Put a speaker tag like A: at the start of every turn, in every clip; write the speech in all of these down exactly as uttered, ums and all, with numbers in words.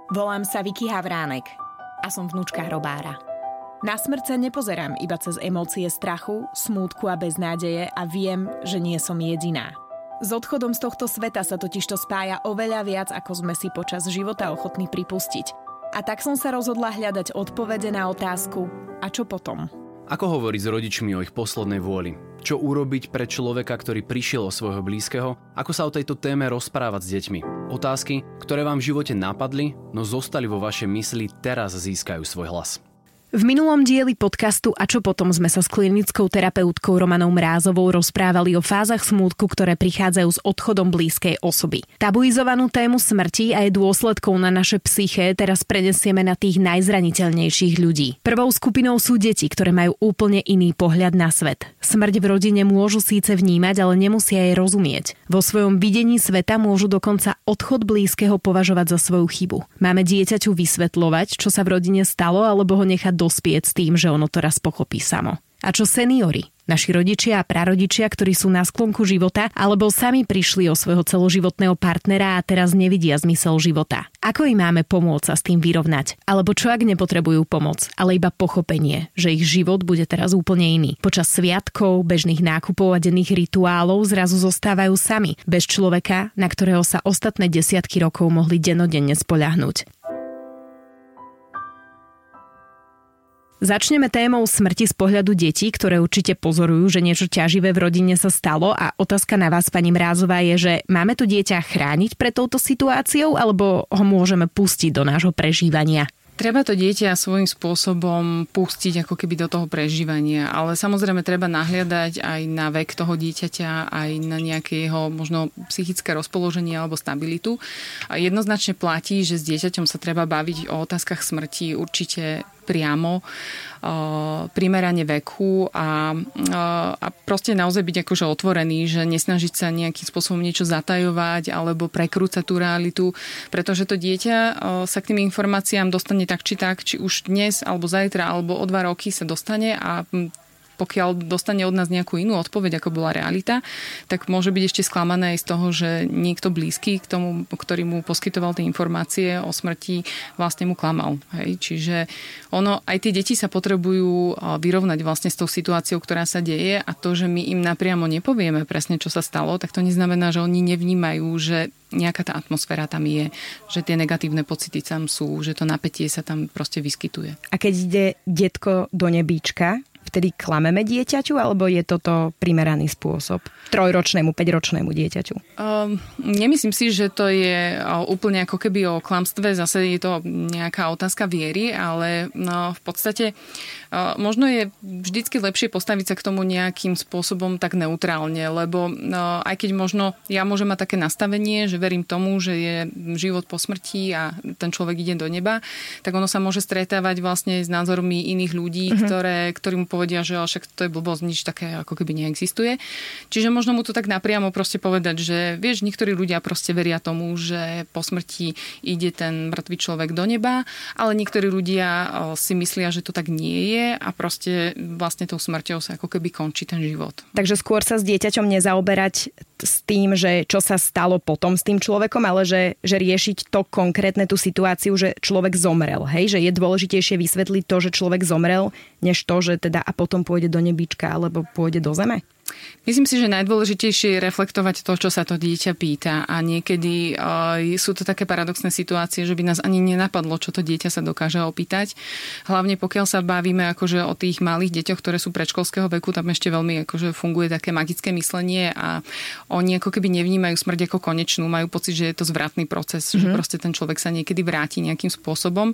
A: Volám sa Vicky Havránek a som vnúčka hrobára. Na smrť sa nepozerám iba cez emócie strachu, smútku a beznádeje a viem, že nie som jediná. S odchodom z tohto sveta sa totižto spája oveľa viac, ako sme si počas života ochotní pripustiť. A tak som sa rozhodla hľadať odpovede na otázku, a čo potom?
B: Ako hovoriť s rodičmi o ich poslednej vôli? Čo urobiť pre človeka, ktorý prišiel o svojho blízkeho? Ako sa o tejto téme rozprávať s deťmi? Otázky, ktoré vám v živote napadli, no zostali vo vašej mysli, teraz získajú svoj hlas.
A: V minulom dieli podcastu A čo potom sme sa s klinickou terapeutkou Romanou Mrázovou rozprávali o fázach smútku, ktoré prichádzajú s odchodom blízkej osoby. Tabuizovanú tému smrti a jej dôsledkov na naše psyché teraz prenesieme na tých najzraniteľnejších ľudí. Prvou skupinou sú deti, ktoré majú úplne iný pohľad na svet. Smrť v rodine môžu síce vnímať, ale nemusia jej rozumieť. Vo svojom videní sveta môžu dokonca odchod blízkeho považovať za svoju chybu. Máme dieťaťu vysvetľovať, čo sa v rodine stalo, alebo ho nechať dospieť s tým, že ono to raz pochopí samo. A čo seniori? Naši rodičia a prarodičia, ktorí sú na sklonku života, alebo sami prišli o svojho celoživotného partnera a teraz nevidia zmysel života. Ako im máme pomôcť sa s tým vyrovnať? Alebo čo ak nepotrebujú pomoc, ale iba pochopenie, že ich život bude teraz úplne iný. Počas sviatkov, bežných nákupov a denných rituálov zrazu zostávajú sami, bez človeka, na ktorého sa ostatné desiatky rokov mohli dennodenne spoľahnúť. Začneme témou smrti z pohľadu detí, ktoré určite pozorujú, že niečo ťaživé v rodine sa stalo a otázka na vás, pani Mrázová, je, že máme to dieťa chrániť pred touto situáciou alebo ho môžeme pustiť do nášho prežívania?
C: Treba to dieťa svojím spôsobom pustiť ako keby do toho prežívania, ale samozrejme treba nahliadať aj na vek toho dieťaťa, aj na nejaké jeho možno psychické rozpoloženie alebo stabilitu. A jednoznačne platí, že s dieťaťom sa treba baviť o otázkach smrti určite priamo, primerane veku a, a proste naozaj byť akože otvorený, že nesnažiť sa nejakým spôsobom niečo zatajovať alebo prekrúcať tú realitu, pretože to dieťa sa k tým informáciám dostane tak či tak, či už dnes alebo zajtra alebo o dva roky sa dostane a pokiaľ dostane od nás nejakú inú odpoveď, ako bola realita, tak môže byť ešte sklamané aj z toho, že niekto blízky k tomu, ktorý mu poskytoval tie informácie o smrti, vlastne mu klamal. Hej? Čiže ono, aj tie deti sa potrebujú vyrovnať vlastne s tou situáciou, ktorá sa deje a to, že my im napriamo nepovieme presne, čo sa stalo, tak to neznamená, že oni nevnímajú, že nejaká tá atmosféra tam je, že tie negatívne pocity tam sú, že to napätie sa tam proste vyskytuje.
A: A keď ide detko do nebíčka, vtedy klameme dieťaťu, alebo je toto primeraný spôsob trojročnému, päťročnému dieťaťu?
C: Um, nemyslím si, že to je úplne ako keby o klamstve, zase je to nejaká otázka viery, ale no, v podstate uh, možno je vždycky lepšie postaviť sa k tomu nejakým spôsobom tak neutrálne, lebo uh, aj keď možno ja môžem mať také nastavenie, že verím tomu, že je život po smrti a ten človek ide do neba, tak ono sa môže stretávať vlastne s názormi iných ľudí, mm-hmm. ktoré, ktorí mu povedia, že však to je blbosť, nič také ako keby neexistuje. Čiže možno mu to tak napriamo proste povedať, že vieš, niektorí ľudia proste veria tomu, že po smrti ide ten mŕtvý človek do neba, ale niektorí ľudia si myslia, že to tak nie je a proste vlastne tou smrťou sa ako keby končí ten život.
A: Takže skôr sa s dieťaťom nezaoberať s tým, že čo sa stalo potom s tým človekom, ale že, že riešiť to konkrétne, tú situáciu, že človek zomrel. Hej? Že je dôležitejšie vysvetliť to, že človek zomrel, než to, že teda a potom pôjde do nebíčka alebo pôjde do zeme?
C: Myslím si, že najdôležitejšie je reflektovať to, čo sa to dieťa pýta a niekedy uh, sú to také paradoxné situácie, že by nás ani nenapadlo, čo to dieťa sa dokáže opýtať. Hlavne pokiaľ sa bavíme akože o tých malých deťoch, ktoré sú predškolského veku, tam ešte veľmi akože funguje také magické myslenie a oni ako keby nevnímajú smrť ako konečnú, majú pocit, že je to zvratný proces, mm-hmm. že proste ten človek sa niekedy vráti nejakým spôsobom.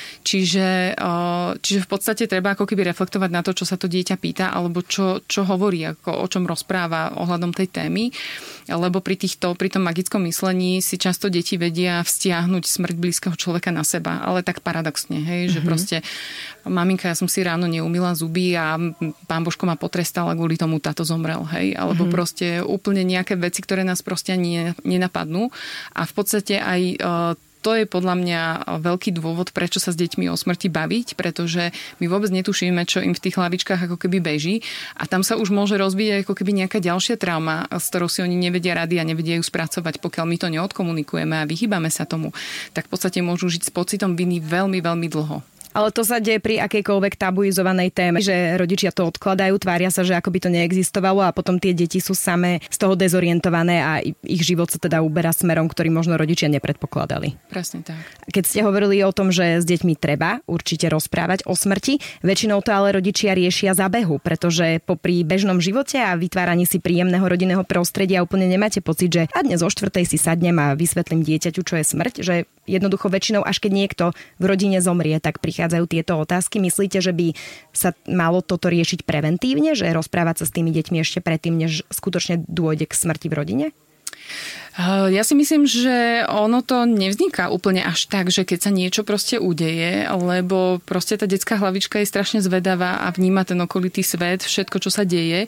C: Čiže, uh, čiže v podstate treba ako keby reflektovať na to, čo sa to dieťa pýta alebo čo, čo hovorí, ako o čom rozpráva ohľadom tej témy, lebo pri týchto, pri tom magickom myslení si často deti vedia vztiahnuť smrť blízkeho človeka na seba, ale tak paradoxne, hej, mm-hmm. že proste maminka, ja som si ráno neumýla zuby a pán Božko ma potrestal a kvôli tomu táto zomrel, hej, alebo mm-hmm. proste úplne nejaké veci, ktoré nás proste ani nenapadnú a v podstate aj to je podľa mňa veľký dôvod, prečo sa s deťmi o smrti baviť, pretože my vôbec netušíme, čo im v tých hlavičkách ako keby beží a tam sa už môže rozvíjať ako keby nejaká ďalšia trauma, s ktorou si oni nevedia rady a nevedia ju spracovať, pokiaľ my to neodkomunikujeme a vyhýbame sa tomu, tak v podstate môžu žiť s pocitom viny veľmi, veľmi dlho.
A: Ale to sa deje pri akejkoľvek tabuizovanej téme, že rodičia to odkladajú, tvária sa, že ako by to neexistovalo a potom tie deti sú samé z toho dezorientované a ich život sa teda uberá smerom, ktorý možno rodičia nepredpokladali.
C: Presne tak.
A: Keď ste hovorili o tom, že s deťmi treba určite rozprávať o smrti, väčšinou to ale rodičia riešia za behu, pretože popri bežnom živote a vytváraní si príjemného rodinného prostredia úplne nemáte pocit, že a dnes o štvrtej si sadnem a vysvetlím dieťaťu, čo je smrť, že jednoducho väčšinou, až keď niekto v rodine zomrie, tak prichádzajú tieto otázky. Myslíte, že by sa malo toto riešiť preventívne, že rozprávať sa s tými deťmi ešte predtým, než skutočne dôjde k smrti v rodine?
C: Ja si myslím, že ono to nevzniká úplne až tak, že keď sa niečo proste udeje, lebo proste tá detská hlavička je strašne zvedavá a vníma ten okolitý svet, všetko, čo sa deje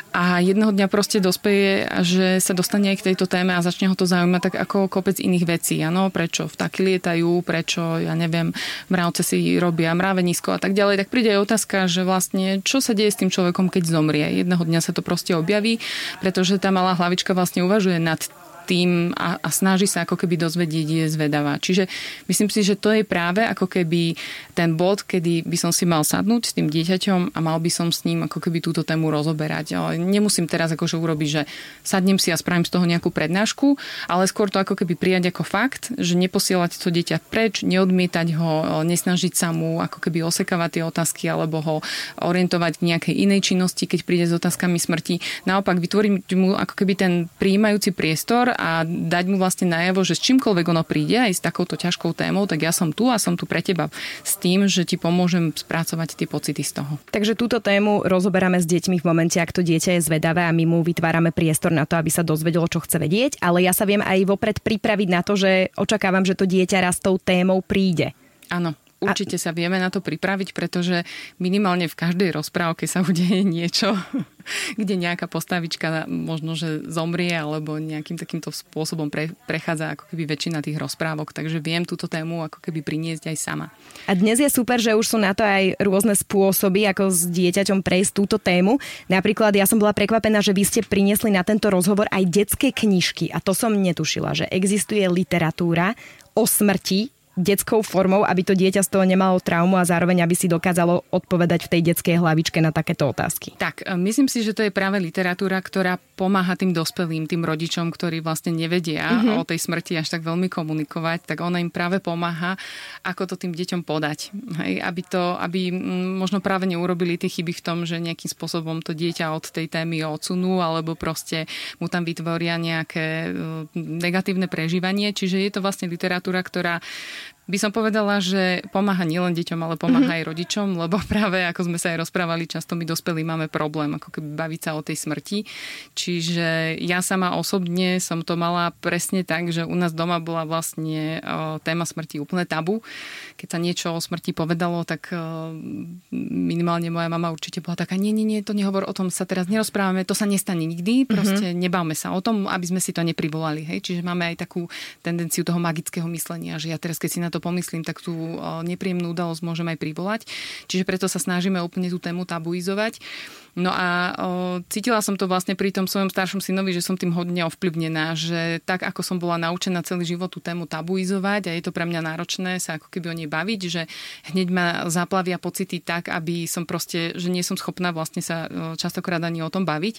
C: a jednoho dňa proste dospeje, že sa dostane aj k tejto téme a začne ho to zaujímať tak ako kopec iných vecí. Áno, prečo vtáky lietajú, prečo, ja neviem, mravce si robia mravenisko a tak ďalej, tak príde aj otázka, že vlastne čo sa deje s tým človekom, keď zomrie. Jedného dňa sa to proste objaví, pretože tá malá hlavička vlastne uvažuje nad tým a, a snaží sa ako keby dozvedieť, je zvedavá. Čiže myslím si, že to je práve ako keby ten bod, kedy by som si mal sadnúť s tým dieťaťom a mal by som s ním ako keby túto tému rozoberať. Ale nemusím teraz akože urobiť, že sadnem si a spravím z toho nejakú prednášku, ale skôr to ako keby prijať ako fakt, že neposielať to dieťa preč, neodmietať ho, nesnažiť sa mu ako keby osekávať tie otázky alebo ho orientovať k nejakej inej činnosti, keď príde s otázkami smrti. Naopak vytvoriť mu ako keby ten prijímajúci priestor a dať mu vlastne najavo, že s čímkoľvek ono príde aj s takouto ťažkou témou, tak ja som tu a som tu pre teba s tým, že ti pomôžem spracovať tie pocity z toho.
A: Takže túto tému rozoberáme s deťmi v momente, ak to dieťa je zvedavé a my mu vytvárame priestor na to, aby sa dozvedelo, čo chce vedieť, ale ja sa viem aj vopred pripraviť na to, že očakávam, že to dieťa raz tou témou príde.
C: Áno. Určite sa vieme na to pripraviť, pretože minimálne v každej rozprávke sa udeje niečo, kde nejaká postavička možno, že zomrie alebo nejakým takýmto spôsobom pre, prechádza ako keby väčšina tých rozprávok. Takže viem túto tému ako keby priniesť aj sama.
A: A dnes je super, že už sú na to aj rôzne spôsoby, ako s dieťaťom prejsť túto tému. Napríklad ja som bola prekvapená, že vy ste priniesli na tento rozhovor aj detské knižky. A to som netušila, že existuje literatúra o smrti detskou formou, aby to dieťa z toho nemalo traumu a zároveň aby si dokázalo odpovedať v tej detskej hlavičke na takéto otázky.
C: Tak, myslím si, že to je práve literatúra, ktorá pomáha tým dospelým, tým rodičom, ktorí vlastne nevedia mm-hmm. o tej smrti až tak veľmi komunikovať, tak ona im práve pomáha, ako to tým deťom podať. Hej, aby to, aby možno práve neurobili tie chyby v tom, že nejakým spôsobom to dieťa od tej témy odsunú, alebo proste mu tam vytvoria nejaké negatívne prežívanie. Čiže je to vlastne literatúra, ktorá by som povedala, že pomáha nielen deťom, ale pomáha mm-hmm. aj rodičom, lebo práve ako sme sa aj rozprávali, často my dospelí máme problém ako keby baviť sa o tej smrti. Čiže ja sama osobne som to mala presne tak, že u nás doma bola vlastne uh, téma smrti úplne tabu. Keď sa niečo o smrti povedalo, tak uh, minimálne moja mama určite bola taká, nie, nie, nie, to nehovor, o tom sa teraz nerozprávame, to sa nestane nikdy, proste mm-hmm. nebáme sa o tom, aby sme si to neprivolali. Hej? Čiže máme aj takú tendenciu toho magického myslenia, že ja teraz, keď si na to pomyslím, tak tú nepríjemnú udalosť môžem aj privolať. Čiže preto sa snažíme úplne tú tému tabuizovať. No a o, cítila som to vlastne pri tom svojom staršom synovi, že som tým hodne ovplyvnená, že tak, ako som bola naučená celý život tú tému tabuizovať a je to pre mňa náročné sa ako keby o nej baviť, že hneď ma zaplavia pocity tak, aby som proste, že nie som schopná vlastne sa častokrát ani o tom baviť.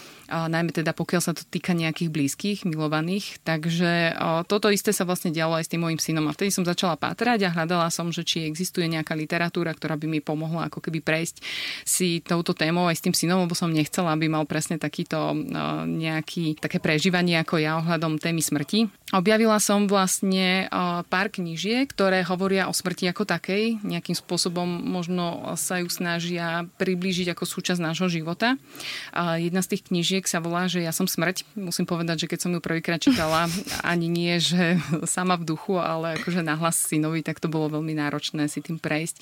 C: A najmä teda pokiaľ sa to týka nejakých blízkych, milovaných. Takže o, toto isté sa vlastne dialo aj s tým môjim synom. A vtedy som začala pátrať a hľadala som, že či existuje nejaká literatúra, ktorá by mi pomohla ako keby prejsť si touto témou aj s tým synom, lebo som nechcela, aby mal presne takýto o, nejaký, také prežívanie ako ja ohľadom témy smrti. Objavila som vlastne o, pár knížiek, ktoré hovoria o smrti ako takej. Nejakým spôsobom možno sa ju snažia priblížiť ako súčasť nášho života. A jedna z tých knížiek sa volá, že ja som smrť. Musím povedať, že keď som ju prvýkrát čítala, ani nie, že sama v duchu, ale akože nahlas synovi, tak to bolo veľmi náročné si tým prejsť,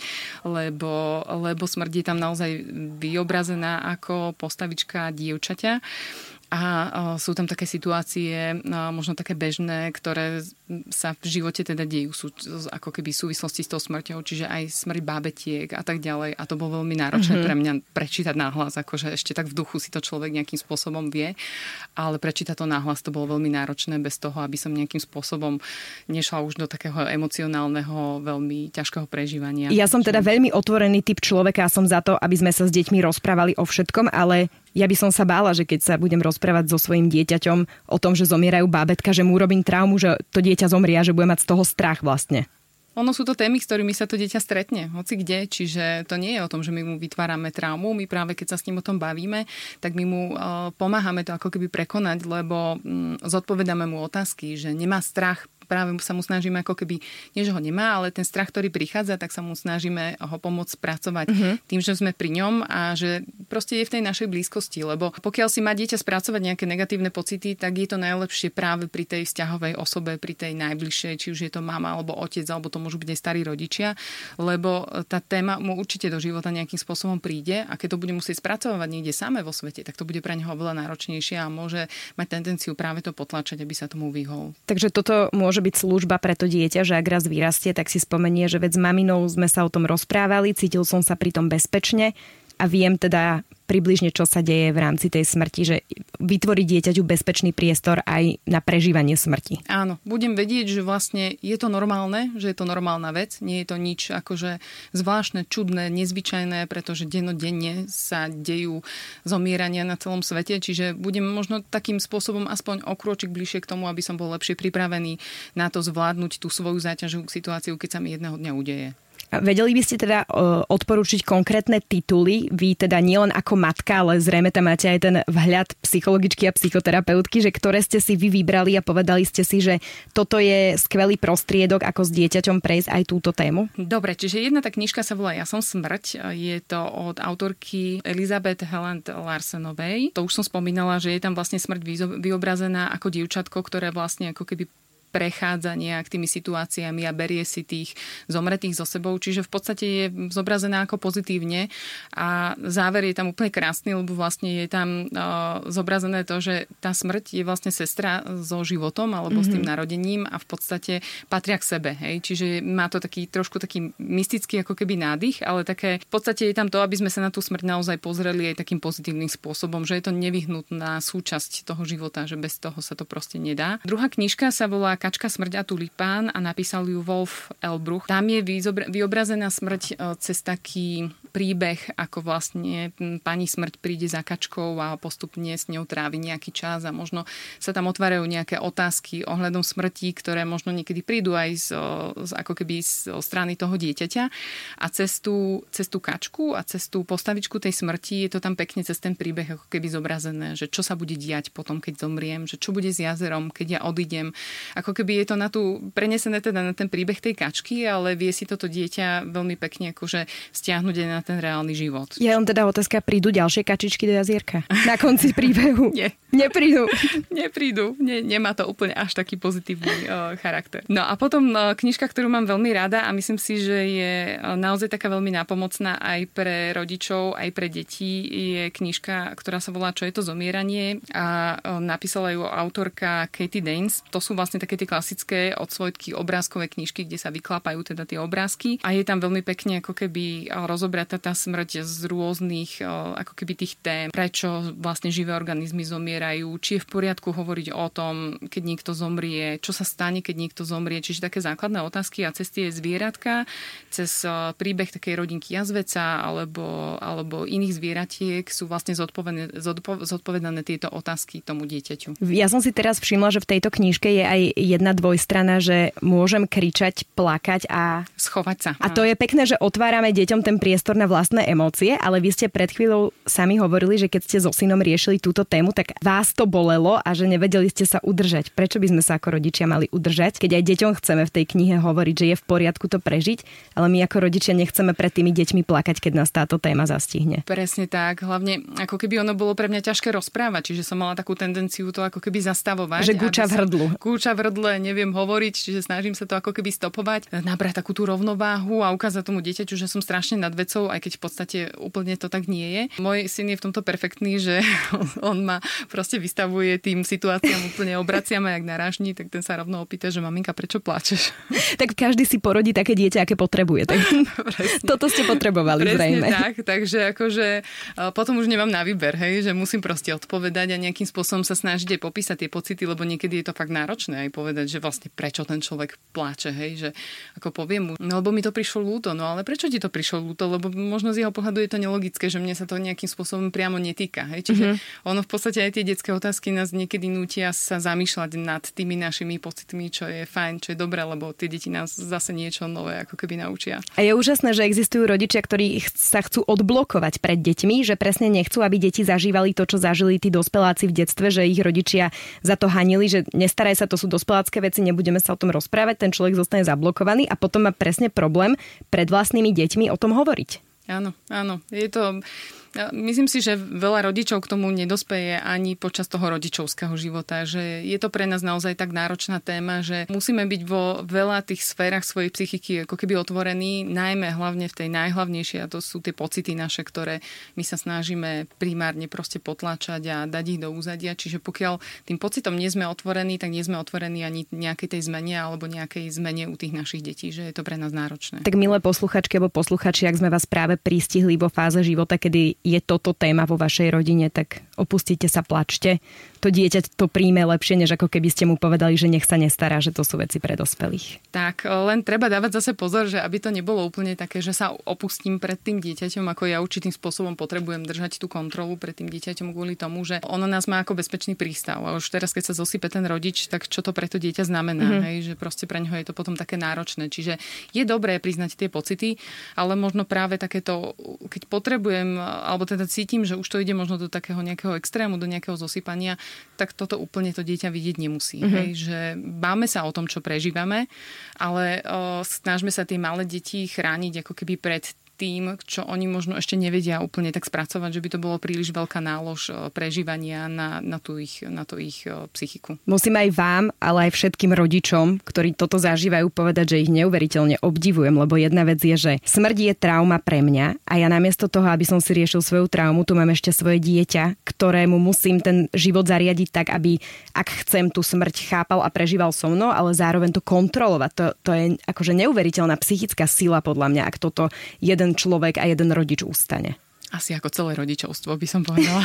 C: lebo, lebo smrť je tam naozaj vyobrazená ako postavička dievčaťa. A sú tam také situácie, možno také bežné, ktoré sa v živote teda dejú, sú ako keby v súvislosti s tou smrťou, čiže aj smrť bábetiek a tak ďalej. A to bolo veľmi náročné mm-hmm. pre mňa prečítať nahlas, akože ešte tak v duchu si to človek nejakým spôsobom vie, ale prečítať to nahlas to bolo veľmi náročné bez toho, aby som nejakým spôsobom nešla už do takého emocionálneho, veľmi ťažkého prežívania.
A: Ja som teda veľmi otvorený typ človeka a som za to, aby sme sa s deťmi rozprávali o všetkom, ale ja by som sa bála, že keď sa budem rozprávať so svojím dieťaťom o tom, že zomierajú bábätka, že mu urobím traumu, že to dieťa zomrie a že bude mať z toho strach vlastne.
C: Ono sú to témy, s ktorými sa to dieťa stretne, hoci kde, čiže to nie je o tom, že my mu vytvárame traumu, my práve keď sa s ním o tom bavíme, tak my mu uh, pomáhame to ako keby prekonať, lebo um, zodpovedáme mu otázky, že nemá strach. Práve sa mu snažíme ako keby, nie že ho nemá, ale ten strach, ktorý prichádza, tak sa mu snažíme ho pomôcť spracovať mm-hmm. tým, že sme pri ňom a že proste je v tej našej blízkosti. Lebo pokiaľ si má dieťa spracovať nejaké negatívne pocity, tak je to najlepšie práve pri tej vzťahovej osobe, pri tej najbližšej, či už je to mama alebo otec, alebo to môžu byť aj starí rodičia, lebo tá téma mu určite do života nejakým spôsobom príde a keď to bude musieť spracovať niekde samé vo svete, tak to bude pre neho oveľa náročnejšie a môže mať tendenciu práve to potlačať, aby sa tomu vyhol.
A: Takže toto môže byť služba pre to dieťa, že ak raz vyrastie, tak si spomenie, že veď s maminou sme sa o tom rozprávali, cítil som sa pri tom bezpečne a viem teda približne, čo sa deje v rámci tej smrti, že vytvorí dieťaťu bezpečný priestor aj na prežívanie smrti.
C: Áno, budem vedieť, že vlastne je to normálne, že je to normálna vec, nie je to nič akože zvláštne, čudné, nezvyčajné, pretože dennodenne sa dejú zomierania na celom svete, čiže budem možno takým spôsobom aspoň o krôčik bližšie k tomu, aby som bol lepšie pripravený na to zvládnuť tú svoju záťažovú situáciu, keď sa mi jedného dňa udeje.
A: Vedeli by ste teda uh, odporúčiť konkrétne tituly, vy teda nielen ako matka, ale zrejme tam máte aj ten vhľad psychologičky a psychoterapeutky, že ktoré ste si vy vybrali a povedali ste si, že toto je skvelý prostriedok, ako s dieťaťom prejsť aj túto tému?
C: Dobre, čiže jedna tá knižka sa volá Ja som smrť. Je to od autorky Elizabeth Helen Larsenovej. To už som spomínala, že je tam vlastne smrť vyobrazená ako dievčatko, ktoré vlastne ako keby prechádza nejak tými situáciami a berie si tých zomretých so sebou. Čiže v podstate je zobrazená ako pozitívne a záver je tam úplne krásny, lebo vlastne je tam uh, zobrazené to, že tá smrť je vlastne sestra so životom alebo mm-hmm. s tým narodením a v podstate patria k sebe. Hej? Čiže má to taký trošku taký mystický ako keby nádych, ale také v podstate je tam to, aby sme sa na tú smrť naozaj pozreli aj takým pozitívnym spôsobom, že je to nevyhnutná súčasť toho života, že bez toho sa to proste nedá. Druhá knižka sa volá Kačka, smrť a tulipán a napísal ju Wolf Elbruch. Tam je vyobrazená smrť cez taký príbeh, ako vlastne pani smrť príde za kačkou a postupne s ňou trávi nejaký čas a možno sa tam otvárajú nejaké otázky ohľadom smrti, ktoré možno niekedy prídu aj z, z, ako keby z strany toho dieťaťa. A cez tú, cez tú kačku a cez tú postavičku tej smrti je to tam pekne cez ten príbeh ako keby zobrazené, že čo sa bude diať potom, keď zomriem, že čo bude s jazerom, keď ja odídem. Ako keby je to na tú, prenesené teda na ten príbeh tej kačky, ale vie si toto dieťa veľmi pekne akože stiahnuť aj na ten reálny život.
A: Je len teda otázka, prídu ďalšie kačičky do jazierka? Na konci príbehu?
C: Nie.
A: Neprídu?
C: Neprídu. Nie, nemá to úplne až taký pozitívny uh, charakter. No a potom uh, knižka, ktorú mám veľmi rada a myslím si, že je uh, naozaj taká veľmi nápomocná aj pre rodičov, aj pre deti, je knižka, ktorá sa volá Čo je to zomieranie a uh, napísala ju autorka Katie Danes. To sú vlastne také tie klasické odsvojky obrázkové knižky, kde sa vyklapajú teda tie obrázky a je tam veľmi pekne ako keby rozobratá tá smrť z rôznych ako keby tých tém, prečo vlastne živé organizmy zomierajú, či je v poriadku hovoriť o tom, keď niekto zomrie, čo sa stane, keď niekto zomrie, čiže také základné otázky a cez tie zvieratka, cez príbeh takej rodinky jazveca alebo, alebo iných zvieratiek sú vlastne zodpovedané, zodpovedané tieto otázky tomu dieťaťu.
A: Ja som si teraz všimla, že v tejto knižke je aj jedna dvojstrana, že môžem kričať, plakať a
C: schovať sa.
A: A to je pekné, že otvárame deťom ten priestor na vlastné emócie, ale vy ste pred chvíľou sami hovorili, že keď ste so synom riešili túto tému, tak vás to bolelo a že nevedeli ste sa udržať. Prečo by sme sa ako rodičia mali udržať, keď aj deťom chceme v tej knihe hovoriť, že je v poriadku to prežiť, ale my ako rodičia nechceme pred tými deťmi plakať, keď nás táto téma zastihne.
C: Presne tak. Hlavne ako keby ono bolo pre mňa ťažké rozprávať, čiže som mala takú tendenciu to ako keby zastavovať.
A: Že gúča v hrdlu.
C: Gúča v hrdle, neviem hovoriť, čiže snažím sa to ako keby stopovať, nabrať takú tú rovnováhu a ukázať tomu dieťaťu, že som strašne nad vecou rodičov, aj keď v podstate úplne to tak nie je. Môj syn je v tomto perfektný, že on ma proste vystavuje tým situáciám úplne obraciame jak narážni, tak ten sa rovno opýta, že maminka, prečo pláčeš?
A: Tak každý si porodí také dieťa, aké potrebuje. Tak toto ste potrebovali
C: presne
A: zrejme.
C: tak, takže akože potom už nemám na výber, hej, že musím proste odpovedať a nejakým spôsobom sa snažiť aj popísať tie pocity, lebo niekedy je to fakt náročné aj povedať, že vlastne prečo ten človek pláče, hej, že ako poviem mu, no lebo mi to prišlo ľúto, no ale prečo ti to prišlo ľúto, lebo možno z jeho pohľadu je to nelogické, že mne sa to nejakým spôsobom priamo netýka, hej, čiže mm-hmm. ono v podstate aj tie detské otázky nás niekedy nútia sa zamýšľať nad tými našimi pocitmi, čo je fajn, čo je dobré, lebo tie deti nás zase niečo nové ako keby naučia.
A: A je úžasné, že existujú rodičia, ktorí sa chcú odblokovať pred deťmi, že presne nechcú, aby deti zažívali to, čo zažili tí dospeláci v detstve, že ich rodičia za to hanili, že nestaraj sa, to sú dospelácké veci, nebudeme sa o tom rozprávať, ten človek zostane zablokovaný a potom má presne problém pred vlastnými deťmi o tom hovoriť.
C: Áno, áno. Je to... Myslím si, že veľa rodičov k tomu nedospeje ani počas toho rodičovského života, že je to pre nás naozaj tak náročná téma, že musíme byť vo veľa tých sférach svojej psychiky ako keby otvorení, najmä hlavne v tej najhlavnejšej, a to sú tie pocity naše, ktoré my sa snažíme primárne proste potláčať a dať ich do úzadia. Čiže pokiaľ tým pocitom nie sme otvorení, tak nie sme otvorení ani nejakej tej zmene alebo nejakej zmene u tých našich detí, že je to pre nás náročné.
A: Tak milé posluchačky alebo posluchači, ak sme vás práve pristihli vo fáze života, kedy je toto téma vo vašej rodine, tak opustite sa, plačte. To dieťa to príjme lepšie, než ako keby ste mu povedali, že nech sa nestará, že to sú veci pre dospelých.
C: Tak, len treba dávať zase pozor, že aby to nebolo úplne také, že sa opustím pred tým dieťaťom, ako ja určitým spôsobom potrebujem držať tú kontrolu pred tým dieťaťom kvôli tomu, že ono nás má ako bezpečný prístav. A už teraz, keď sa zosype ten rodič, tak čo to pre to dieťa znamená, mm-hmm. hej, že proste pre ňoho je to potom také náročné. Čiže je dobré priznať tie pocity, ale možno práve takéto, keď potrebujem, alebo teda cítim, že už to ide možno do takého nejakého extrému, do nejakého zosypania, tak toto úplne to dieťa vidieť nemusí. Mm-hmm. Hej? Že báme sa o tom, čo prežívame, ale o, snažme sa tie malé deti chrániť ako keby pred tým, čo oni možno ešte nevedia úplne tak spracovať, že by to bolo príliš veľká nálož prežívania na, na, tú ich, na tú ich psychiku.
A: Musím aj vám, ale aj všetkým rodičom, ktorí toto zažívajú, povedať, že ich neuveriteľne obdivujem, lebo jedna vec je, že smrť je trauma pre mňa a ja namiesto toho, aby som si riešil svoju traumu, tu mám ešte svoje dieťa, ktorému musím ten život zariadiť tak, aby ak chcem tú smrť chápal a prežíval so mnou, ale zároveň to kontrolovať. To, to je akože neuveriteľná psychická sila podľa mňa, ak toto jeden človek a jeden rodič ustane.
C: Asi ako celé rodičovstvo, by som povedala.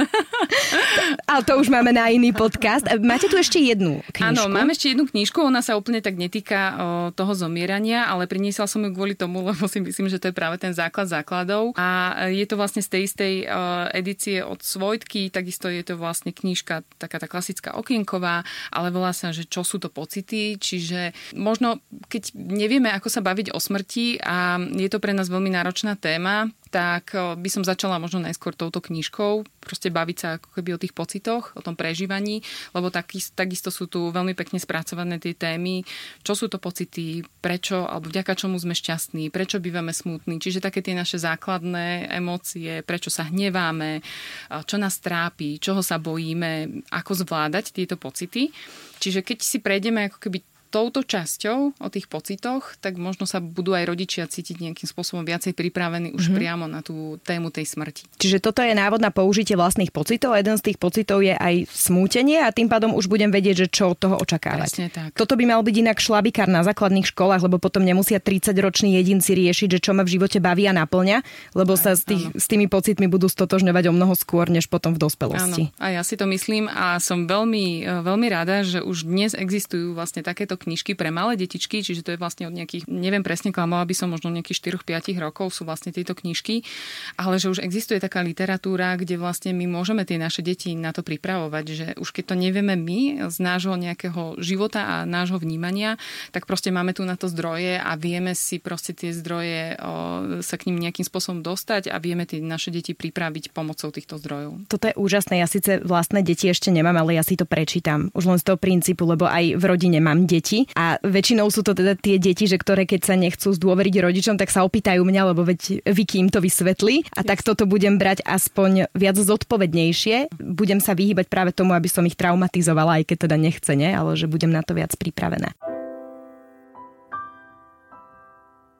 A: Ale to už máme na iný podcast. Máte tu ešte jednu knižku?
C: Áno, mám ešte jednu knižku. Ona sa úplne tak netýka o, toho zomierania, ale priniesla som ju kvôli tomu, lebo si myslím, že to je práve ten základ základov. A je to vlastne z tej istej o, edície od Svojtky. Takisto je to vlastne knižka, taká tá klasická okienková, ale volá sa, že čo sú to pocity. Čiže možno, keď nevieme, ako sa baviť o smrti a je to pre nás veľmi náročná téma, tak by som začala možno najskôr touto knižkou, proste baviť sa ako keby o tých pocitoch, o tom prežívaní, lebo takisto, takisto sú tu veľmi pekne spracované tie témy, čo sú to pocity, prečo, alebo vďaka čomu sme šťastní, prečo bývame smutní, čiže také tie naše základné emócie, prečo sa hneváme, čo nás trápi, čoho sa bojíme, ako zvládať tieto pocity. Čiže keď si prejdeme ako keby touto časťou o tých pocitoch, tak možno sa budú aj rodičia cítiť nejakým spôsobom viacej pripravení už mm-hmm. priamo na tú tému tej smrti.
A: Čiže toto je návod na použitie vlastných pocitov a jeden z tých pocitov je aj smútenie a tým pádom už budem vedieť, že čo od toho očakávať.
C: Presne tak.
A: Toto by mal byť inak šlabikár na základných školách, lebo potom nemusia tridsaťroční jedinci riešiť, že čo ma v živote baví a naplňa, lebo aj, sa s, tých, s tými pocitmi budú stotožňovať o mnoho skôr, než potom v dospelosti.
C: Áno, a ja si to myslím a som veľmi, veľmi rada, že už dnes existujú vlastne takéto knižky pre malé detičky, čiže to je vlastne od nejakých, neviem presne, klamala by som možno nejakých štyri päť rokov sú vlastne tieto knižky, ale že už existuje taká literatúra, kde vlastne my môžeme tie naše deti na to pripravovať, že už keď to nevieme my z nášho nejakého života a nášho vnímania, tak proste máme tu na to zdroje a vieme si proste tie zdroje o, sa k ním nejakým spôsobom dostať a vieme tie naše deti pripraviť pomocou týchto zdrojov.
A: Toto je úžasné. Ja síce vlastné deti ešte nemám, ale ja si to prečítam. Už len z toho princípu, lebo aj v rodine mám deti a väčšinou sú to teda tie deti, že ktoré keď sa nechcú zdôveriť rodičom, tak sa opýtajú mňa, lebo veď Vicky im to vysvetlí. A tak toto budem brať aspoň viac zodpovednejšie. Budem sa vyhýbať práve tomu, aby som ich traumatizovala, aj keď teda nechce, ne? Ale že budem na to viac pripravená.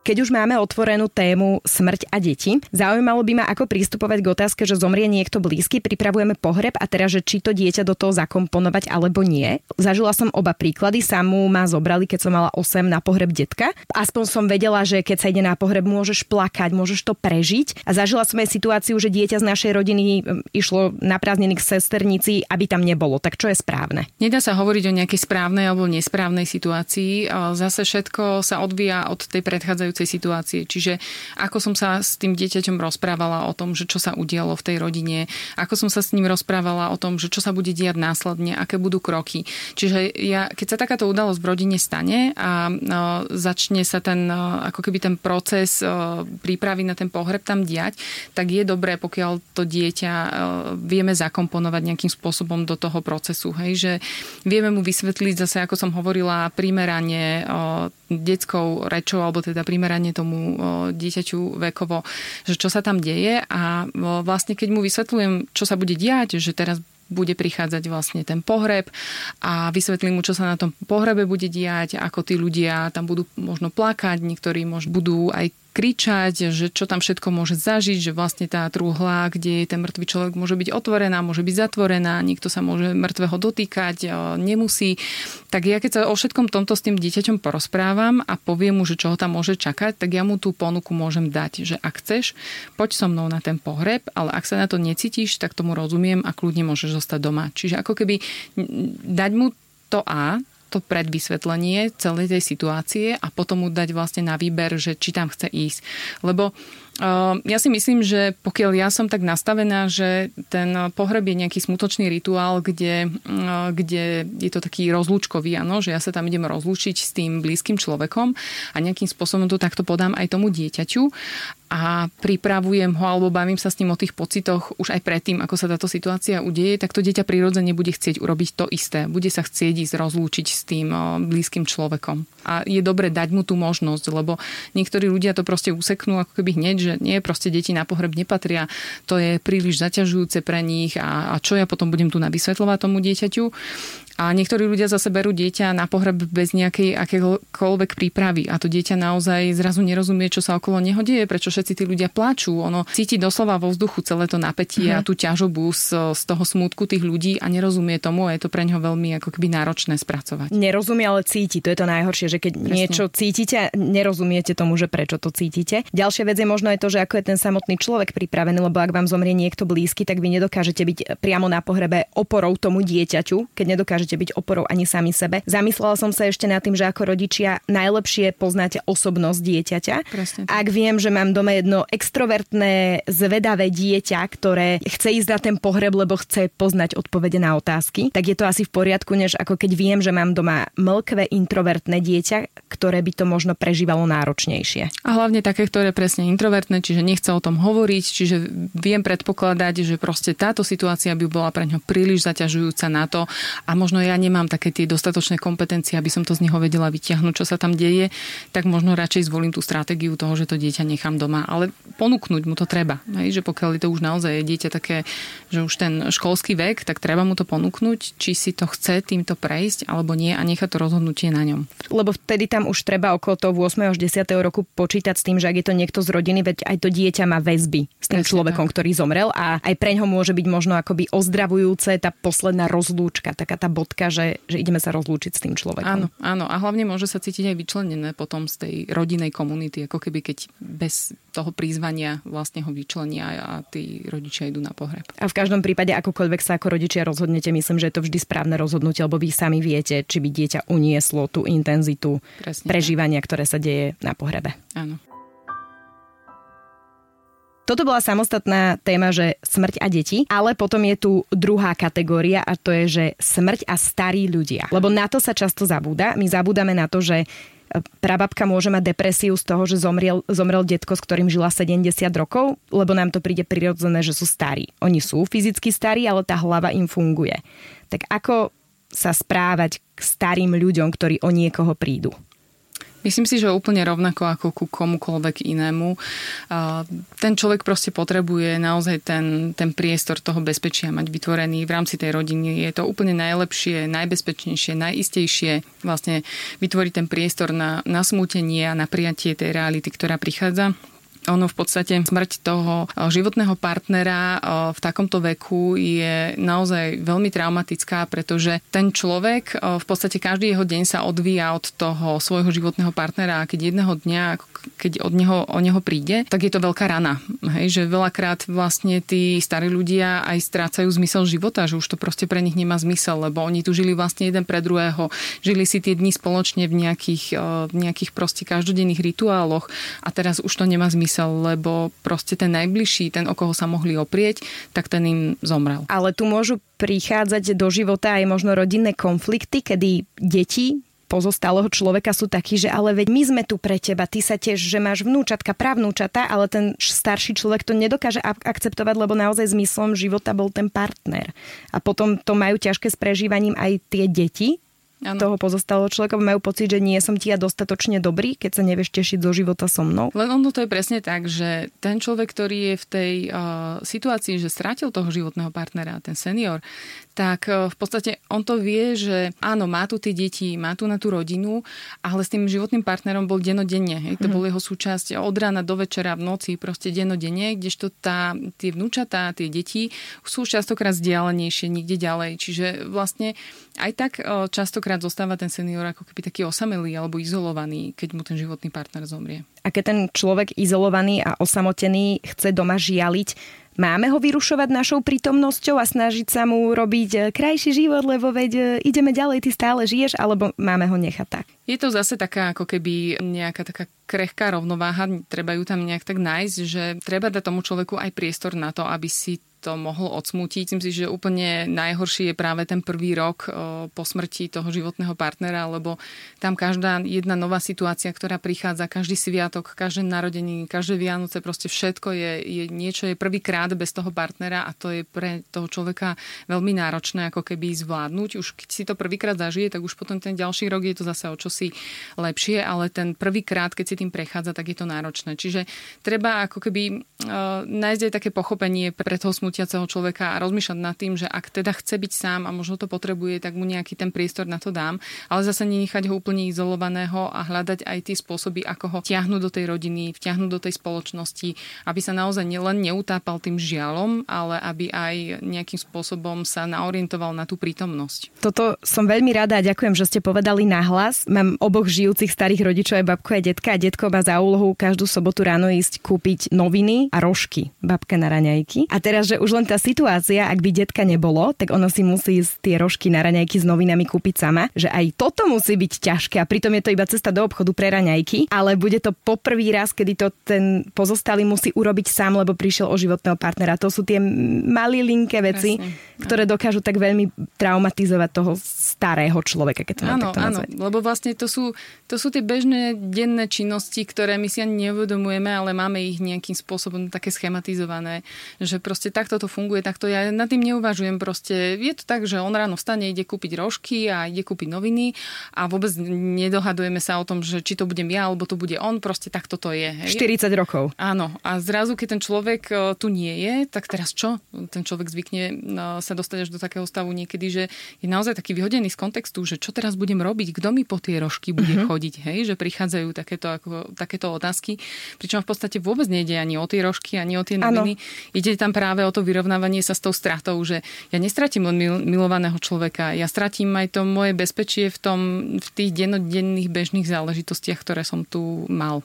A: Keď už máme otvorenú tému smrť a deti, zaujímalo by ma, ako pristupovať k otázke, že zomrie niekto blízky, pripravujeme pohreb a teraz, že či to dieťa do toho zakomponovať alebo nie. Zažila som oba príklady, samú ma zobrali, keď som mala osem na pohreb detka. Aspoň som vedela, že keď sa ide na pohreb, môžeš plakať, môžeš to prežiť. A zažila som aj situáciu, že dieťa z našej rodiny išlo na prázdniny k sesternici, aby tam nebolo. Tak čo je správne?
C: Nedá sa hovoriť o nejakej správnej alebo nesprávnej situácii. Zase všetko sa odvíja od tej predchádzajúcej situácie. Čiže ako som sa s tým dieťaťom rozprávala o tom, že čo sa udialo v tej rodine, ako som sa s ním rozprávala o tom, že čo sa bude diať následne, aké budú kroky. Čiže ja, keď sa takáto udalosť v rodine stane a no, začne sa ten, ako keby ten proces prípravy na ten pohreb tam diať, tak je dobré, pokiaľ to dieťa vieme zakomponovať nejakým spôsobom do toho procesu. Hej? Že vieme mu vysvetliť zase, ako som hovorila, primerane detskou rečou, alebo teda primerane tomu dieťaťu vekovo, že čo sa tam deje a vlastne keď mu vysvetľujem, čo sa bude diať, že teraz bude prichádzať vlastne ten pohreb a vysvetlím mu, čo sa na tom pohrebe bude diať, ako tí ľudia tam budú možno plakať, niektorí možno budú aj kričať, že čo tam všetko môže zažiť, že vlastne tá truhla, kde je ten mŕtvý človek, môže byť otvorená, môže byť zatvorená, niekto sa môže mŕtvého dotýkať, nemusí. Tak ja keď sa o všetkom tomto s tým dieťaťom porozprávam a poviem mu, že čo ho tam môže čakať, tak ja mu tú ponuku môžem dať, že ak chceš, poď so mnou na ten pohreb, ale ak sa na to necítiš, tak tomu rozumiem a kľudne môžeš zostať doma. Čiže ako keby dať mu to A, to predvysvetlenie celej tej situácie a potom mu dať vlastne na výber, že či tam chce ísť. Lebo uh, ja si myslím, že pokiaľ ja som tak nastavená, že ten pohreb je nejaký smutočný rituál, kde, uh, kde je to taký rozlúčkový, áno, že ja sa tam idem rozlúčiť s tým blízkym človekom a nejakým spôsobom to takto podám aj tomu dieťaťu a pripravujem ho alebo bavím sa s ním o tých pocitoch už aj predtým, ako sa táto situácia udeje, tak to dieťa prirodzene bude chcieť urobiť to isté. Bude sa chcieť ísť rozlúčiť s tým blízkym človekom. A je dobre dať mu tú možnosť, lebo niektorí ľudia to proste useknú ako keby hneď, že nie, proste deti na pohreb nepatria, to je príliš zaťažujúce pre nich a, a čo ja potom budem tu navysvetľovať tomu dieťaťu. A niektorí ľudia zase berú dieťa na pohreb bez nejakej akékoľvek prípravy a to dieťa naozaj zrazu nerozumie, čo sa okolo neho deje, prečo všetci tí ľudia plačú. Ono cíti doslova vo vzduchu celé to napätie uh-huh. a tú ťažobu z, z toho smútku tých ľudí a nerozumie tomu a je to pre ňoho veľmi ako keby náročné spracovať.
A: Nerozumie, ale cíti. To je to najhoršie, že keď Presne. niečo cítite, nerozumiete tomu, že prečo to cítite. Ďalšia vec je možno aj to, že ako je ten samotný človek pripravený, lebo ak vám zomrie niekto blízky, tak vy nedokážete byť priamo na pohrebe oporou tomu dieťaťu, keď nedokážete byť oporou ani sami sebe. Zamyslela som sa ešte nad tým, že ako rodičia najlepšie poznáte osobnosť dieťaťa. Presne. Ak viem, že mám doma jedno extrovertné, zvedavé dieťa, ktoré chce ísť na ten pohreb, lebo chce poznať odpovede na otázky, tak je to asi v poriadku, než ako keď viem, že mám doma mlkvé introvertné dieťa, ktoré by to možno prežívalo náročnejšie. A
C: hlavne také, ktoré presne introvertné, čiže nechce o tom hovoriť, čiže viem predpokladať, že proste táto situácia by bola pre ňo príliš zaťažujúca na to a možno ja nemám také tie dostatočné kompetencie, aby som to z neho vedela vyťahnuť, čo sa tam deje, tak možno radšej zvolím tú stratégiu toho, že to dieťa nechám doma, ale ponúknuť mu to treba. Hej? Že pokiaľ je to už naozaj dieťa také, že už ten školský vek, tak treba mu to ponúknuť, či si to chce týmto prejsť alebo nie a nechať to rozhodnutie na ňom.
A: Lebo vtedy tam už treba okolo toho ôsmeho až desiateho roku počítať s tým, že ak je to niekto z rodiny, veď aj to dieťa má väzby s tým Presne človekom, tak. ktorý zomrel a aj preňho môže byť možno akoby ozdravujúce tá posledná rozlúčka, taká tá bodka, že, že ideme sa rozlúčiť s tým človekom.
C: Áno, áno. A hlavne môže sa cítiť aj vyčlenené potom z tej rodinej komunity, ako keby keď bez toho prizvania vlastne ho vyčlenia a tí rodičia idú na pohreb.
A: A v každom prípade, akokoľvek sa ako rodičia rozhodnete, myslím, že je to vždy správne rozhodnutie, lebo vy sami viete, či by dieťa unieslo tú intenzitu Presne prežívania, tak. ktoré sa deje na pohrebe.
C: Áno.
A: Toto bola samostatná téma, že smrť a deti, ale potom je tu druhá kategória a to je, že smrť a starí ľudia. Lebo na to sa často zabúda. My zabúdame na to, že prababka môže mať depresiu z toho, že zomrel, zomrel detko, s ktorým žila sedemdesiat rokov, lebo nám to príde prirodzené, že sú starí. Oni sú fyzicky starí, ale tá hlava im funguje. Tak ako sa správať k starým ľuďom, ktorí o niekoho prídu?
C: Myslím si, že úplne rovnako ako ku komukoľvek inému. Ten človek proste potrebuje naozaj ten, ten priestor toho bezpečia mať vytvorený v rámci tej rodiny. Je to úplne najlepšie, najbezpečnejšie, najistejšie vlastne vytvoriť ten priestor na, na smútenie a na prijatie tej reality, ktorá prichádza. Ono v podstate smrť toho životného partnera v takomto veku je naozaj veľmi traumatická, pretože ten človek v podstate každý jeho deň sa odvíja od toho svojho životného partnera a keď jedného dňa, keď od neho, o neho príde, tak je to veľká rana. Hej, že veľakrát vlastne tí starí ľudia aj strácajú zmysel života, že už to proste pre nich nemá zmysel, lebo oni tu žili vlastne jeden pre druhého, žili si tie dni spoločne v nejakých, v nejakých proste každodenných rituáloch a teraz už to nemá zmysel, lebo proste ten najbližší, ten, o koho sa mohli oprieť, tak ten im zomrel.
A: Ale tu môžu prichádzať do života aj možno rodinné konflikty, kedy deti pozostalého človeka sú takí, že ale veď my sme tu pre teba, ty sa tiež, že máš vnúčatka, pravnúčata, ale ten starší človek to nedokáže akceptovať, lebo naozaj zmyslom života bol ten partner. A potom to majú ťažké s prežívaním aj tie deti, ano. Toho pozostalého človeka, majú pocit, že nie som ti ja dostatočne dobrý, keď sa nevieš tešiť zo života so mnou.
C: Len ono to je presne tak, že ten človek, ktorý je v tej uh, situácii, že strátil toho životného partnera, ten senior, tak uh, v podstate on to vie, že áno, má tu tie deti, má tu na tú rodinu, ale s tým životným partnerom bol dennodenne. Hej? To mm-hmm. bol jeho súčasť od rána do večera, v noci, proste dennodenne, kdežto tá, tie vnúčatá, tie deti sú častokrát vzdialenejšie, niekde ďalej. Čiže vlastne aj tak uh, častokrát zostáva ten senior ako keby taký osamelý alebo izolovaný, keď mu ten životný partner zomrie.
A: A keď ten človek izolovaný a osamotený chce doma žialiť, máme ho vyrušovať našou prítomnosťou a snažiť sa mu robiť krajší život, lebo veď ideme ďalej, ty stále žiješ, alebo máme ho nechať tak?
C: Je to zase taká ako keby nejaká taká krehká rovnováha, treba ju tam nejak tak nájsť, že treba dať tomu človeku aj priestor na to, aby si to mohol odsmútiť. Myslím si, že úplne najhorší je práve ten prvý rok po smrti toho životného partnera, lebo tam každá jedna nová situácia, ktorá prichádza, každý sviatok, každé narodeniny, každé Vianoce, proste všetko je, je niečo, je prvýkrát bez toho partnera a to je pre toho človeka veľmi náročné ako keby zvládnuť. Už keď si to prvýkrát zažije, tak už potom ten ďalší rok je to zase o čosi lepšie, ale ten prvýkrát, keď si tým prechádza, tak je to náročné. Čiže treba ako keby uh, nájsť aj také pochopenie pre toho smutiaceho človeka a rozmýšľať nad tým, že ak teda chce byť sám a možno to potrebuje, tak mu nejaký ten priestor na to dám, ale zase nenechať ho úplne izolovaného a hľadať aj tie spôsoby, ako ho vtiahnuť do tej rodiny, vtiahnuť do tej spoločnosti, aby sa naozaj len neutápal tým žiaľom, ale aby aj nejakým spôsobom sa naorientoval na tú prítomnosť.
A: Toto som veľmi rada a ďakujem, že ste povedali nahlas. Mám oboch žijúcich starých rodičov, aj babku a detka, a detko má za úlohu každú sobotu ráno ísť kúpiť noviny a rožky, babka na raňajky. A teraz, že už len tá situácia, ak by detka nebolo, tak ona si musí ísť tie rožky na raňajky s novinami kúpiť sama, že aj toto musí byť ťažké a pritom je to iba cesta do obchodu pre raňajky, ale bude to poprvý raz, kedy to ten pozostalý musí urobiť sám, lebo prišiel o životného partnera. To sú tie malilinké veci, Presne. ktoré dokážu tak veľmi traumatizovať toho starého človeka, keď to mám takto nazvať.
C: Áno, lebo vlastne to sú, to sú tie bežné denné činnosti, ktoré my si ani neuvedomujeme, ale máme ich nejakým spôsobom také schematizované, že proste takto to funguje, takto ja nad tým neuvažujem. Proste je to tak, že on ráno vstane, ide kúpiť rožky a ide kúpiť noviny a vôbec nedohadujeme sa o tom, že či to budem ja, alebo to bude on, proste takto to je. Hej?
A: štyridsať rokov.
C: Áno. A zrazu, keď ten človek tu nie je, tak teraz čo? Ten človek zvykne sa dostať až do takého stavu niekedy, že je naozaj taký vyhodený z kontextu, že čo teraz budem robiť, kto mi po tie rožky bude uh-huh. chodiť, hej? Že prichádzajú takéto, ako, takéto otázky, pričom v podstate vôbec nejde ani o tie rožky, ani o tie noviny. Ano. Ide tam práve o to vyrovnávanie sa s tou stratou, že ja nestratím len mil, milovaného človeka, ja stratím aj to moje bezpečie v tom, v tých dennodenných bežných záležitostiach, ktoré som tu mal.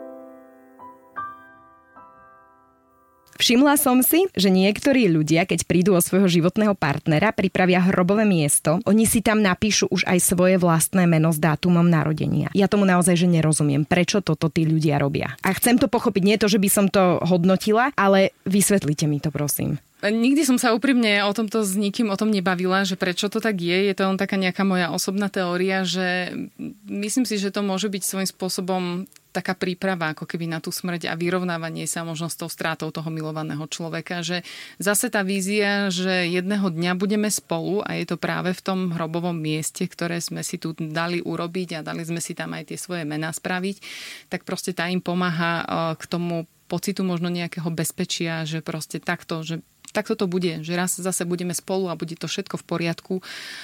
A: Všimla som si, že niektorí ľudia, keď prídu o svojho životného partnera, pripravia hrobové miesto, oni si tam napíšu už aj svoje vlastné meno s dátumom narodenia. Ja tomu naozaj že nerozumiem, prečo toto tí ľudia robia. A chcem to pochopiť, nie to, že by som to hodnotila, ale vysvetlite mi to, prosím.
C: Nikdy som sa úprimne o tomto s nikým o tom nebavila, že prečo to tak je. Je to len taká nejaká moja osobná teória, že myslím si, že to môže byť svojím spôsobom taká príprava ako keby na tú smrť a vyrovnávanie sa možno s tou strátou toho milovaného človeka, že zase tá vízia, že jedného dňa budeme spolu a je to práve v tom hrobovom mieste, ktoré sme si tu dali urobiť a dali sme si tam aj tie svoje mená spraviť, tak proste tá im pomáha k tomu pocitu možno nejakého bezpečia, že proste takto, že takto to bude, že raz zase budeme spolu a bude to všetko v poriadku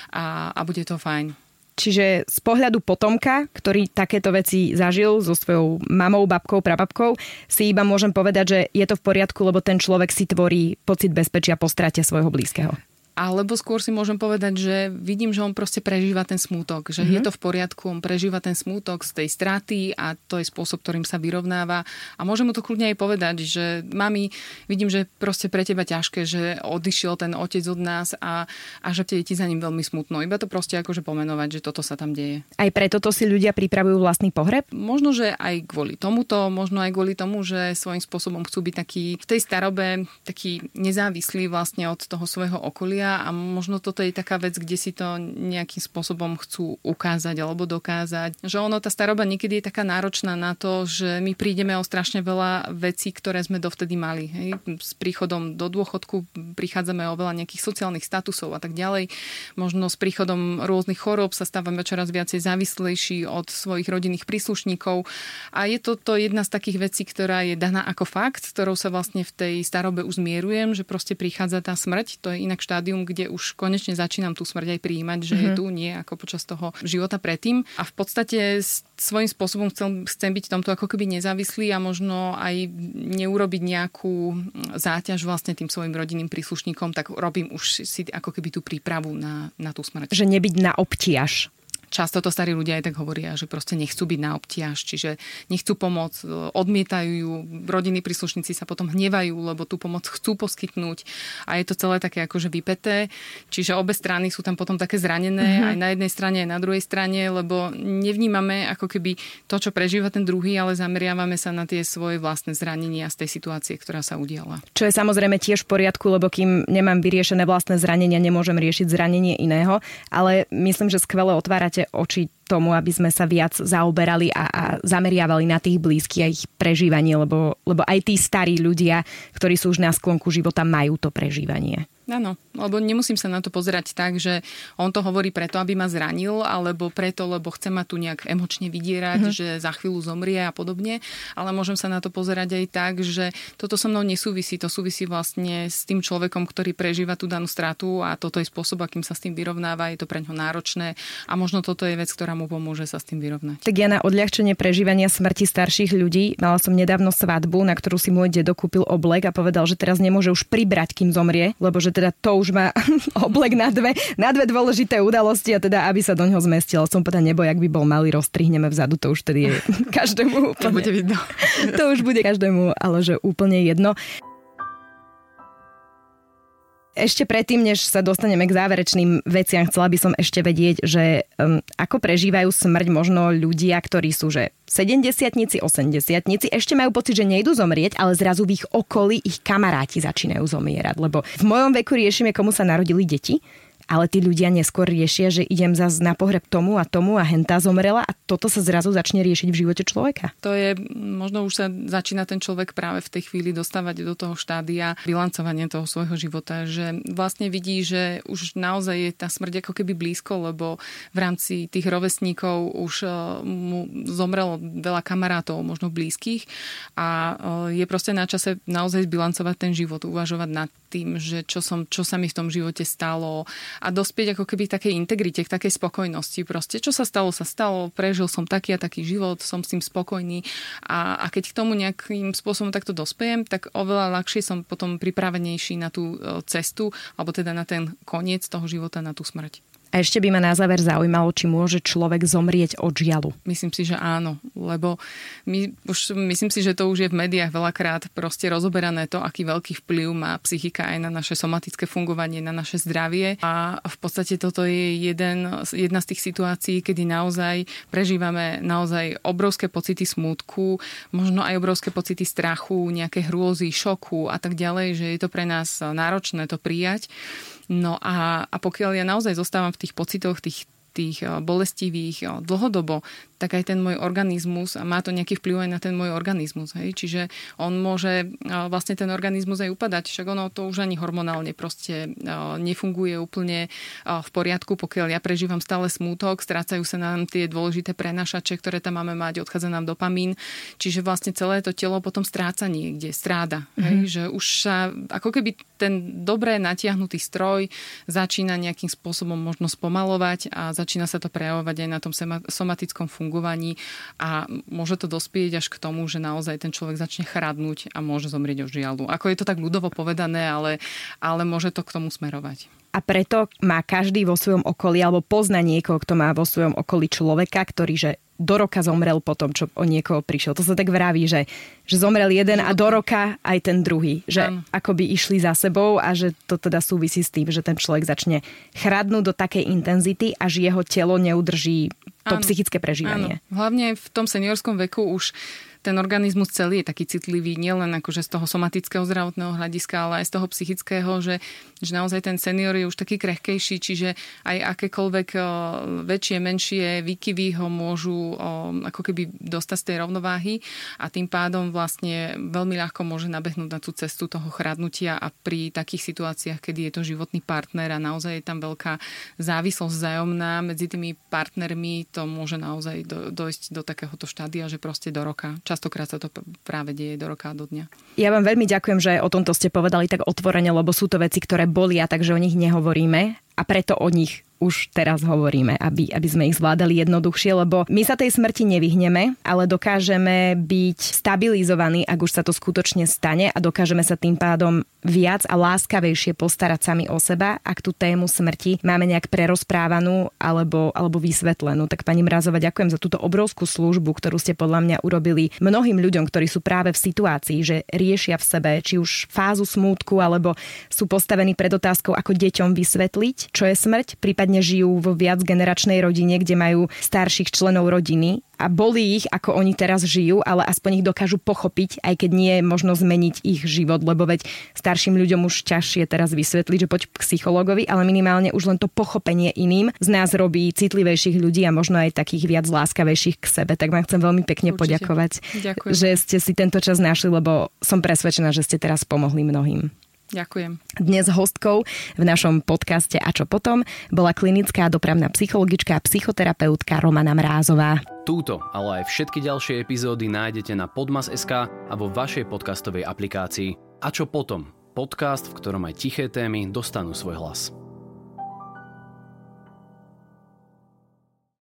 C: a, a bude to fajn.
A: Čiže z pohľadu potomka, ktorý takéto veci zažil so svojou mamou, babkou, prababkou, si iba môžem povedať, že je to v poriadku, lebo ten človek si tvorí pocit bezpečia po strate svojho blízkeho.
C: Alebo skôr si môžem povedať, že vidím, že on proste prežíva ten smútok, že mm-hmm. je to v poriadku, on prežíva ten smútok z tej straty a to je spôsob, ktorým sa vyrovnáva. A môžem mu to kľudne aj povedať, že mami, vidím, že proste pre teba ťažké, že odišiel ten otec od nás a, a že je ti za ním veľmi smutno. Iba to proste akože pomenovať, že toto sa tam deje.
A: Aj preto to si ľudia pripravujú vlastný pohreb?
C: Možno, že aj kvôli tomuto, možno aj kvôli tomu, že svojím spôsobom chcú byť taký v tej starobe taký nezávislý vlastne od toho svojho okolia. A možno toto je taká vec, kde si to nejakým spôsobom chcú ukázať alebo dokázať. Že ono, tá staroba niekedy je taká náročná na to, že my prídeme o strašne veľa vecí, ktoré sme dovtedy mali. Hej. S príchodom do dôchodku prichádzame o veľa nejakých sociálnych statusov a tak ďalej. Možno s príchodom rôznych chorób sa stávame čoraz viacej závislejší od svojich rodinných príslušníkov. A je to, to jedna z takých vecí, ktorá je daná ako fakt, ktorou sa vlastne v tej starobe už zmierujem, že proste prichádza tá smrť. To je inak štádium, kde už konečne začínam tú smrť aj prijímať, že mm-hmm. je tu, nie ako počas toho života predtým. A v podstate svojím spôsobom chcem, chcem byť tomto ako keby nezávislý a možno aj neurobiť nejakú záťaž vlastne tým svojim rodinným príslušníkom, tak robím už si ako keby tú prípravu na, na tú smrť.
A: Že nebyť na obtiaž.
C: Často to starí ľudia aj tak hovoria, že proste nechcú byť na obtiaž, čiže nechcú pomoc, odmietajú ju, rodinní príslušníci sa potom hnevajú, lebo tú pomoc chcú poskytnúť a je to celé také akože vypäté, čiže obe strany sú tam potom také zranené, mm-hmm. aj na jednej strane, aj na druhej strane, lebo nevnímame ako keby to, čo prežíva ten druhý, ale zameriavame sa na tie svoje vlastné zranenia z tej situácie, ktorá sa udiala.
A: Čo je samozrejme tiež v poriadku, lebo kým nemám vyriešené vlastné zranenia, nemôžem riešiť zranenie iného, ale myslím, že skvele otvárate oči tomu, aby sme sa viac zaoberali a, a zameriavali na tých blízkych a ich prežívanie, lebo, lebo aj tí starí ľudia, ktorí sú už na sklonku života, majú to prežívanie.
C: Áno, lebo nemusím sa na to pozerať tak, že on to hovorí preto, aby ma zranil, alebo preto, lebo chce ma tu nejak emočne vydierať, mm-hmm. že za chvíľu zomrie a podobne, ale môžem sa na to pozerať aj tak, že toto so mnou nesúvisí, to súvisí vlastne s tým človekom, ktorý prežíva tú danú stratu a toto je spôsob, akým sa s tým vyrovnáva, je to pre ňo náročné a možno toto je vec, ktorá mu pomôže sa s tým vyrovnať.
A: Tak ja na odľahčenie prežívania smrti starších ľudí mala som nedávno svadbu, na ktorú si môj dedo kúpil oblek a povedal, že teraz nemôže už pribrať, kým zomrie, lebo že teda to už má oblek na dve, na dve dôležité udalosti a teda, aby sa do ňoho zmestil. Som povedal, nebo, jak by bol malý, roztrihneme vzadu, to už tedy je každému úplne.
C: To bude vidno.
A: To už bude každému, ale že úplne jedno. Ešte predtým, než sa dostaneme k záverečným veciam, chcela by som ešte vedieť, že um, ako prežívajú smrť možno ľudia, ktorí sú že sedemdesiatnici, osemdesiatnici, ešte majú pocit, že nejdu zomrieť, ale zrazu v ich okolí ich kamaráti začínajú zomierať. Lebo v mojom veku riešime, komu sa narodili deti, ale tí ľudia neskôr riešia, že idem zase na pohreb tomu a tomu a hentá zomrela a toto sa zrazu začne riešiť v živote človeka.
C: To je, možno už sa začína ten človek práve v tej chvíli dostávať do toho štádia bilancovania toho svojho života, že vlastne vidí, že už naozaj je tá smrť ako keby blízko, lebo v rámci tých rovesníkov už mu zomrelo veľa kamarátov, možno blízkych a je proste na čase naozaj zbilancovať ten život, uvažovať nad tým, že čo, som, čo sa mi v tom živote stalo a dospieť ako keby k takej integrite, k takej spokojnosti. Proste, čo sa stalo, sa stalo, prežil som taký a taký život, som s tým spokojný a, a keď k tomu nejakým spôsobom takto dospejem, tak oveľa ľahšie som potom pripravenejší na tú cestu, alebo teda na ten koniec toho života, na tú smrť.
A: A ešte by ma na záver zaujímalo, či môže človek zomrieť od žialu.
C: Myslím si, že áno, lebo my už, myslím si, že to už je v médiách veľakrát proste rozoberané to, aký veľký vplyv má psychika aj na naše somatické fungovanie, na naše zdravie. A v podstate toto je jeden, jedna z tých situácií, kedy naozaj prežívame naozaj obrovské pocity smútku, možno aj obrovské pocity strachu, nejaké hrôzy, šoku a tak ďalej, že je to pre nás náročné to prijať. No a, a pokiaľ ja naozaj zostávam v tých pocitoch, tých, tých bolestivých dlhodobo, tak aj ten môj organizmus, a má to nejaký vplyv aj na ten môj organizmus. Hej? Čiže on môže vlastne ten organizmus aj upadať, však ono to už ani hormonálne proste nefunguje úplne v poriadku, pokiaľ ja prežívam stále smútok, strácajú sa nám tie dôležité prenašače, ktoré tam máme mať, odchádza nám dopamín, čiže vlastne celé to telo potom stráca niekde, stráda. Mm-hmm. Hej? Že už sa, ako keby ten dobre natiahnutý stroj začína nejakým spôsobom možno spomalovať a začína sa to prejavovať aj na tom somatickom fungovaní a môže to dospieť až k tomu, že naozaj ten človek začne chradnúť a môže zomrieť od žiaľu. Ako je to tak ľudovo povedané, ale, ale môže to k tomu smerovať.
A: A preto má každý vo svojom okolí, alebo pozná niekoho, kto má vo svojom okolí človeka, ktorý že do roka zomrel po tom, čo o niekoho prišiel. To sa tak vraví, že, že zomrel jeden a do roka aj ten druhý. Že akoby išli za sebou a že to teda súvisí s tým, že ten človek začne chradnúť do takej intenzity, až jeho telo neudrží to áno, psychické prežívanie.
C: Áno. Hlavne v tom seniorskom veku už ten organizmus celý je taký citlivý, nielen akože z toho somatického zdravotného hľadiska, ale aj z toho psychického, že, že naozaj ten senior je už taký krehkejší, čiže aj akékoľvek o, väčšie, menšie výkyvy ho môžu o, ako keby dostať z tej rovnováhy a tým pádom vlastne veľmi ľahko môže nabehnúť na tú cestu toho chradnutia a pri takých situáciách, kedy je to životný partner a naozaj je tam veľká závislosť vzájomná medzi tými partnermi, to môže naozaj do, dojsť do takéhoto štádia, že proste do roka. Častokrát sa to práve deje do roka a do dňa. Ja vám veľmi ďakujem, že o tomto ste povedali tak otvorene, lebo sú to veci, ktoré bolia, takže o nich nehovoríme a preto o nich už teraz hovoríme, aby, aby sme ich zvládali jednoduchšie, lebo my sa tej smrti nevyhneme, ale dokážeme byť stabilizovaní, ak už sa to skutočne stane a dokážeme sa tým pádom viac a láskavejšie postarať sami o seba, ak tú tému smrti máme nejak prerozprávanú alebo, alebo vysvetlenú. Tak pani Mrázová, ďakujem za túto obrovskú službu, ktorú ste podľa mňa urobili mnohým ľuďom, ktorí sú práve v situácii, že riešia v sebe či už fázu smútku, alebo sú postavení pred otázkou, ako deťom vysvetliť, čo je smrť, prípadne žijú vo viacgeneračnej rodine, kde majú starších členov rodiny a bolí ich, ako oni teraz žijú, ale aspoň ich dokážu pochopiť, aj keď nie je možno zmeniť ich život, lebo veď starším ľuďom už ťažšie teraz vysvetliť, že poď k psychologovi, ale minimálne už len to pochopenie iným z nás robí citlivejších ľudí a možno aj takých viac láskavejších k sebe. Tak vám chcem veľmi pekne Určite. poďakovať, Ďakujem. že ste si tento čas našli, lebo som presvedčená, že ste teraz pomohli mnohým. Ďakujem. Dnes hostkou v našom podcaste A čo potom bola klinická dopravná psychologička a psychoterapeutka Romana Mrázová.
B: Túto, ale aj všetky ďalšie epizódy nájdete na podmas bodka es ká a vo vašej podcastovej aplikácii. A čo potom? Podcast, v ktorom aj tiché témy dostanú svoj hlas.